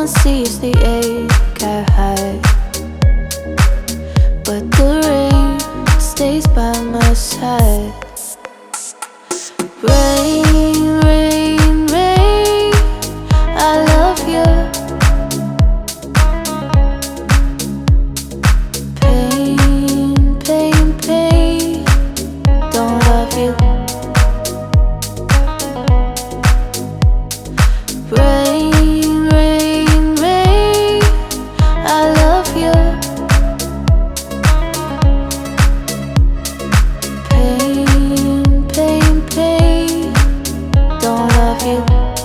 one sees the ache I hide, but the rain stays by my side. Rain, rain, rain, I love you. Pain, pain, pain, don't love you. Rain, rain, rain, I love you. Pain, pain, pain, don't love you.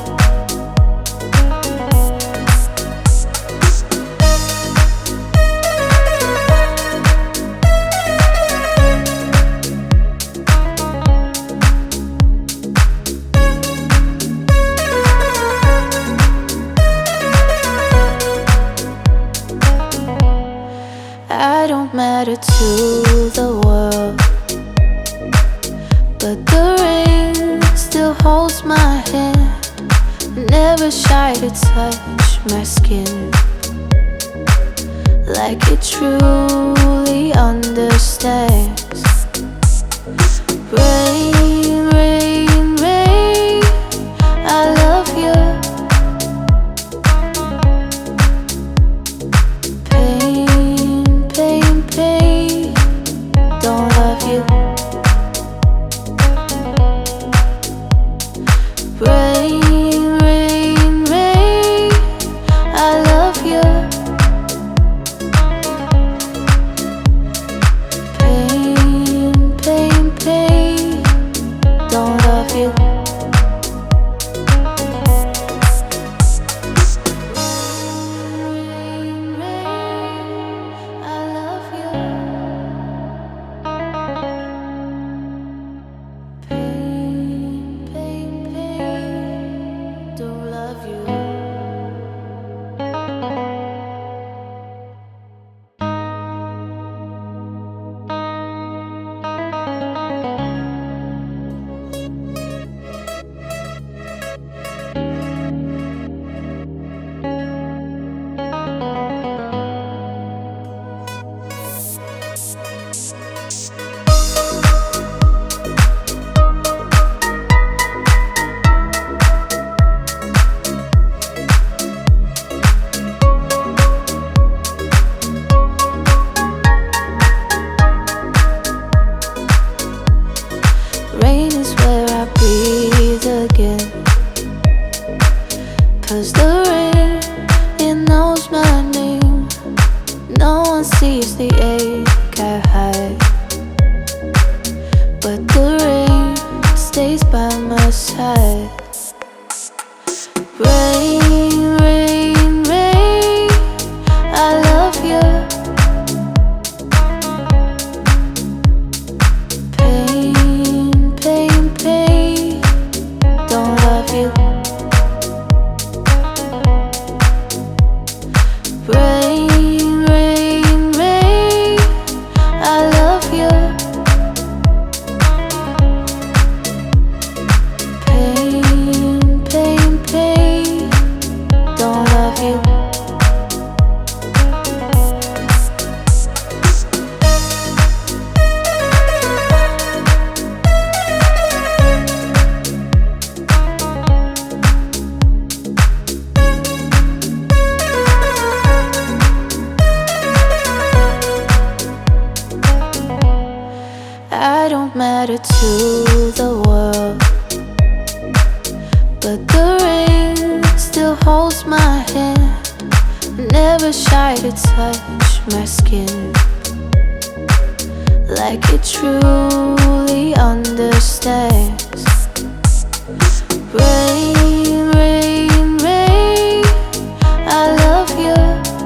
I don't matter to the world, but the rain still holds my hand. Never shy to touch my skin, like it truly understands. Rain, rain, rain, I love you. Pain, pain, pain, don't love you. Rain, rain, rain, I love you. Pain, pain, pain, don't love you. Rain, rain, I love you. Pain, pain, pain, don't love you. Rain is where I breathe again, 'cause the rain, it knows my name. No one sees the ache I hide, but the rain stays by my side. Rain, rain, rain, I love you. Pain, pain, pain, don't love you. Rain, rain, rain, I love you. Pain, pain, pain, don't love you. I don't matter to the world, but the rain still holds my hand. Never shy to touch my skin, like it truly understands. Rain, rain, rain, I love you.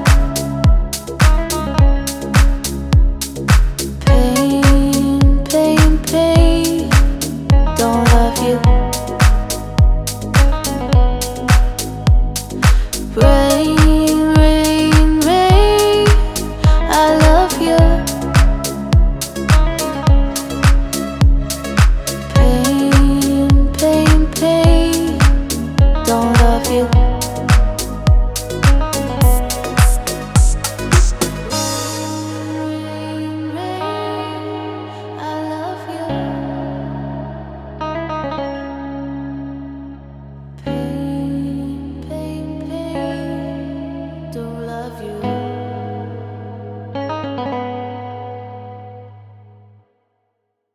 Pain, pain, pain, don't love you. Rain,